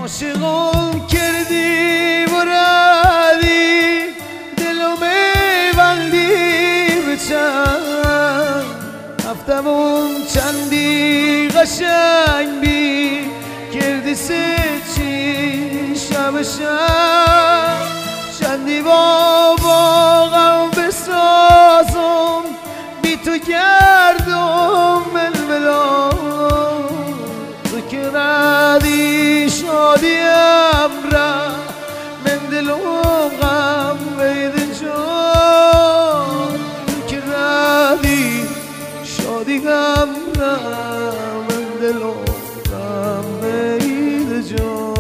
عاشقم کردی و ردی دلو میبندی به چند هفتمون چندی قشنگ بی کردی سه چی شب شب چندی بابا غم بسازم بی تو گردم ململا تو که ردی شادیم را من دلم غم بیده جان تو که ردی شادیم را من دلم غم بیده جان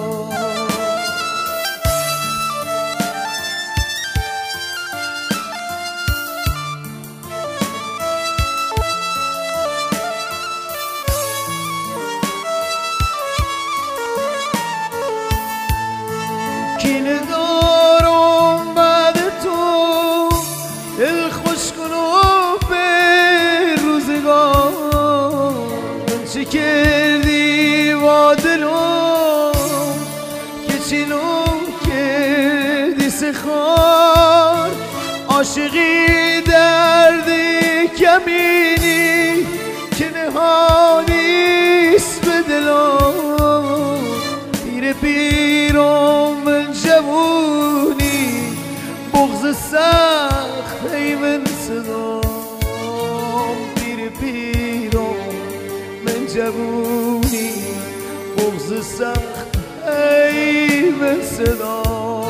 کینه دارم بعد تو دل خوش کن و به روزگار من چه کردی با دلم که چینم کردی سخار عاشقی دردی کمینی که نهانیست به دلم پیر پیرم من جوونی بغض سخت ای من صدام پیر پیرم من جوونی بغض سخت ای من صدام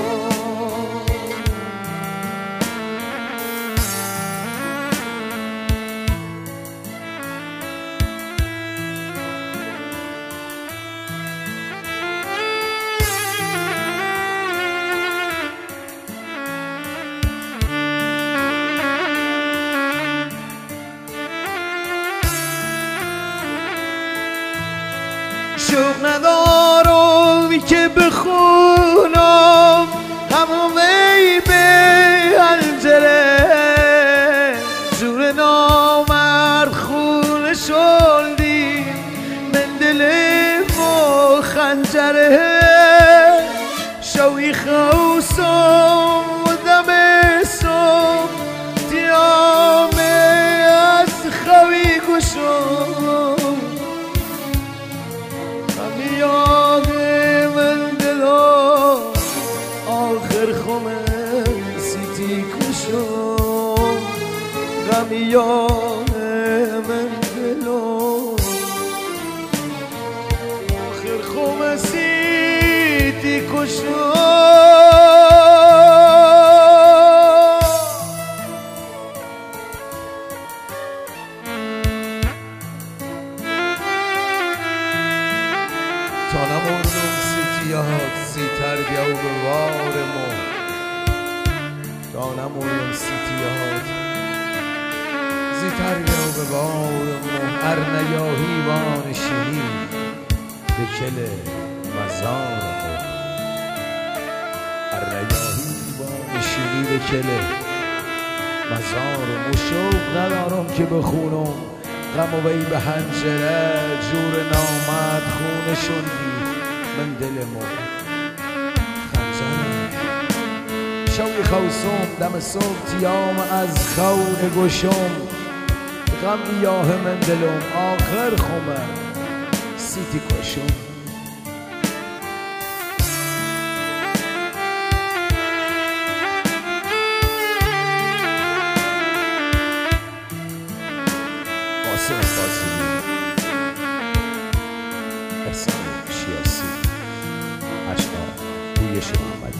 شوق ندارم که بخونم همومی به حنجره جور نامرد خون شلدی من دلم و خنجره شوی خوصم و دمستم دیامه از خوی گوشم یاد من دلم آخر خمه سیتی کشم غم یاد من دلم آخر خمه سیتی کشم تا نموندم سیتیات سیتر بیاو به وارمو تا نموندم سیتیات زیتر بیاو به وارمو هر نیاهی وان شهی به کل مزارمو هر نیاهی وان شهی به کل مزارمو شوق ندارم که بخونم غم و بی به حنجره جور نامد خون شندی من دلمو خنجره شوی خوصم دم صبح تیام از خون گوشم غم یاه من دلم آخر خمه سیتی کشم قاسم قاسمی احسان شیاسی اشنا بویش محمد